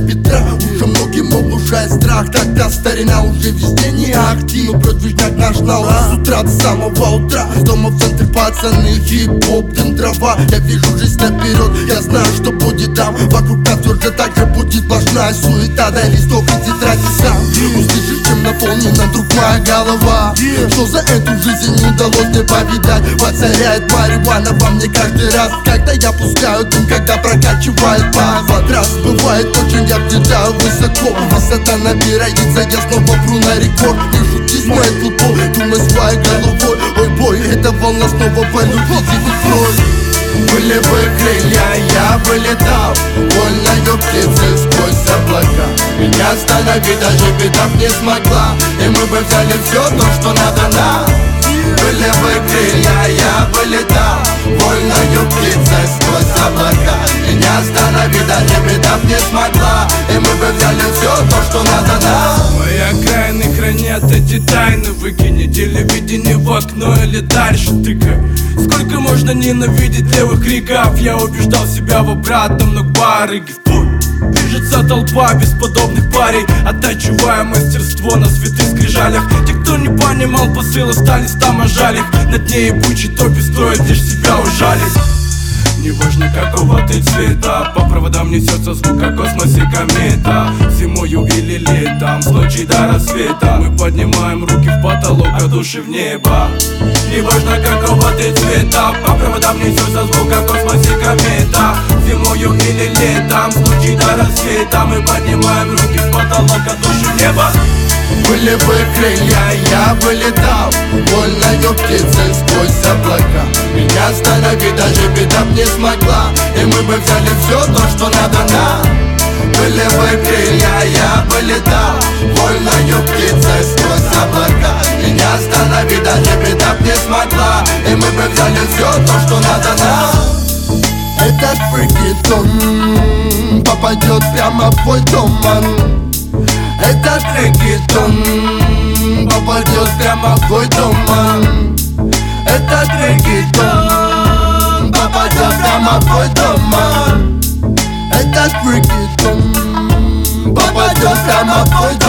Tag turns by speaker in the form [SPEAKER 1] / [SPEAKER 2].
[SPEAKER 1] Петра. Уже многим оглушает страх, тогда старина уже везде не актив. Но продвижняк наш на с утра до самого утра. С дома в центре пацаны, хип-хоп, дым, трава. Я вижу жизнь наперед, я знаю, что будет там. Вокруг нас тоже так же будет сплошная суета. Дай листок и тетради сам. Услышишь, чем наполнена вдруг моя голова. Что за эту жизнь не удалось мне повидать. Воцаряет марихуана во мне каждый раз, когда я пускаю дым, когда прокачивает бас. Раз бывает очень, я взлетаю высоко. Высота набирается, я снова пру на рекорд. Не шути с моей футбол, думай своей головой. Ой, бой, эта волна снова войну видит кровь. Были бы крылья, я бы летал вольною птицей сквозь облака. Меня остановить даже беда не смогла, и мы бы взяли все то, что надо нам. Были бы крылья, я бы летал вольною птицей сквозь облака. Меня остановить даже беда не смогла, и мы бы взяли все то, что надо нам.
[SPEAKER 2] Мои окраины хранят эти тайны. Выкини телевидение в окно или дальше тыкай. Сколько можно ненавидеть левых криков? Я убеждал себя в обратном, но барыги в путь. Движется толпа бесподобных парей, оттачивая мастерство на святых скрижалях. Те, кто не понимал посыл, остались там, а жаль их. На дне ебучей топи стоит лишь себя ужалить. Неважно какого ты цвета, по проводам несется звук, как в космосе комета. Зимою или летом, с ночи до рассвета мы поднимаем руки в потолок, а души в небо. Неважно какого ты цвета, по проводам несется звук, как в космосе комета. Зимою или летом, с ночи до рассвета мы поднимаем руки в потолок, а души в небо.
[SPEAKER 1] Были бы крылья, я бы летал вольною птицей сквозь облака. Меня остановить даже беда не смогла, и мы бы взяли все то, что надо нам. Были бы крылья, я бы летал вольною птицей сквозь облака. Меня остановить даже беда не смогла, и мы бы взяли все то, что надо нам. Этот фрикитон попадет прямо в твой дом. Этот реггетон попадет прямо в твой дом. Этот реггетон попадет прямо в твой дом. Этот реггетон попадет прямо в твой дом.